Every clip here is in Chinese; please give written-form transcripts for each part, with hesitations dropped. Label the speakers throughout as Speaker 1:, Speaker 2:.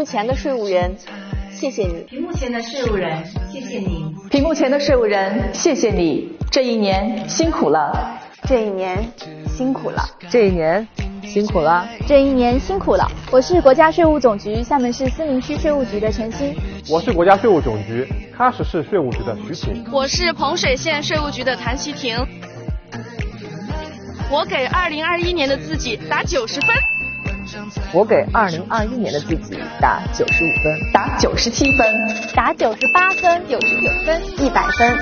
Speaker 1: 前的税务员，谢谢你。
Speaker 2: 屏幕前的税务人，谢谢你。
Speaker 3: 屏幕前的税务人，谢谢你。这一年辛苦了。
Speaker 1: 这一年辛苦了。
Speaker 4: 这一年辛苦了。
Speaker 5: 这一年辛苦了。我是国家税务总局厦门市思明区税务局的陈鑫。
Speaker 6: 我是国家税务总局喀什市税务局的徐平。
Speaker 7: 我是彭水县税务局的谭希婷。我给2021年的自己打90分。
Speaker 4: 我给2021年的自己打95分，
Speaker 3: 打97分，
Speaker 5: 打98分，99分，100分。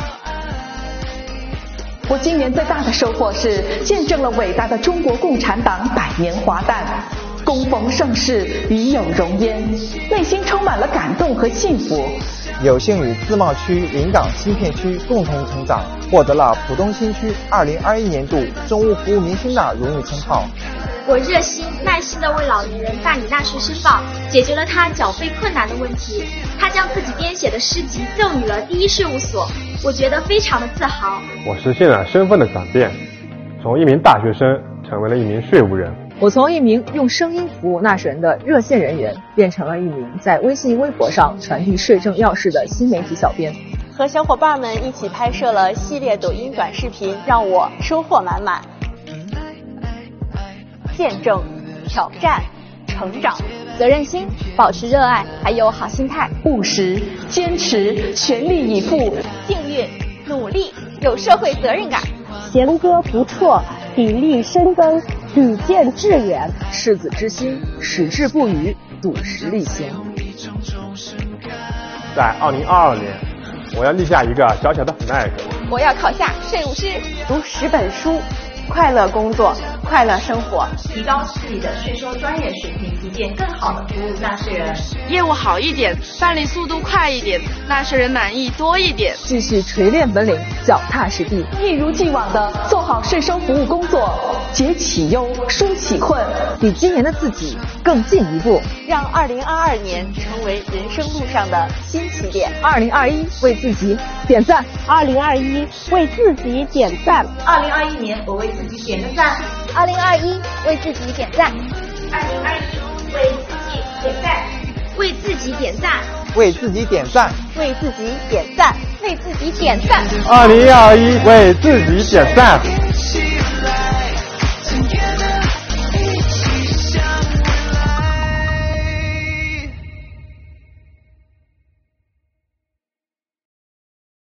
Speaker 3: 我今年最大的收获是见证了伟大的中国共产党100年华诞，恭逢盛世，与有荣焉，内心充满了感动和幸福。
Speaker 8: 有幸与自贸区临港新片区共同成长，获得了浦东新区2021年度政务服务明星的荣誉称号。
Speaker 9: 我热心耐心地为老年人办理纳税申报，解决了他缴费困难的问题。他将自己编写的诗集赠予了第一税务所，我觉得非常的自豪。
Speaker 6: 我实现了身份的转变，从一名大学生成为了一名税务人。
Speaker 4: 我从一名用声音服务纳税人的热线人员，变成了一名在微信微博上传递税政要事的新媒体小编。
Speaker 1: 和小伙伴们一起拍摄了系列抖音短视频，让我收获满满。见证、挑战、成长、
Speaker 5: 责任心、保持热爱，还有好心态，
Speaker 3: 务实、坚持、全力以赴、
Speaker 9: 幸运、努力、有社会责任感，
Speaker 10: 弦歌不辍，砥砺深耕，屡见致远，
Speaker 4: 赤子之心，矢志不渝，笃实力行。
Speaker 6: 在2022年，我要立下一个小小的 flag，
Speaker 9: 我要考下税务师，
Speaker 1: 读10本书，快乐工作，快乐生活，
Speaker 2: 提高自己的税收专业水平，一件更好的服务纳税人。
Speaker 7: 业务好一点，办理速度快一点，纳税人满意多一点。
Speaker 4: 继续锤炼本领，脚踏实地，
Speaker 3: 一如既往的做好税收服务工作，解启忧，纾启困，
Speaker 4: 比今年的自己更进一步，
Speaker 1: 让2022年成为人生路上的新起点。
Speaker 4: 2021为自己点赞
Speaker 10: ，2021为自己点赞
Speaker 2: ，2021年我为自己点个赞
Speaker 5: ，2021为自己点赞
Speaker 9: ，2021为自己点赞，
Speaker 8: 为自己点赞，
Speaker 1: 为自己点赞，
Speaker 5: 为自己点赞，为自己点赞
Speaker 6: ，2021为自己点赞。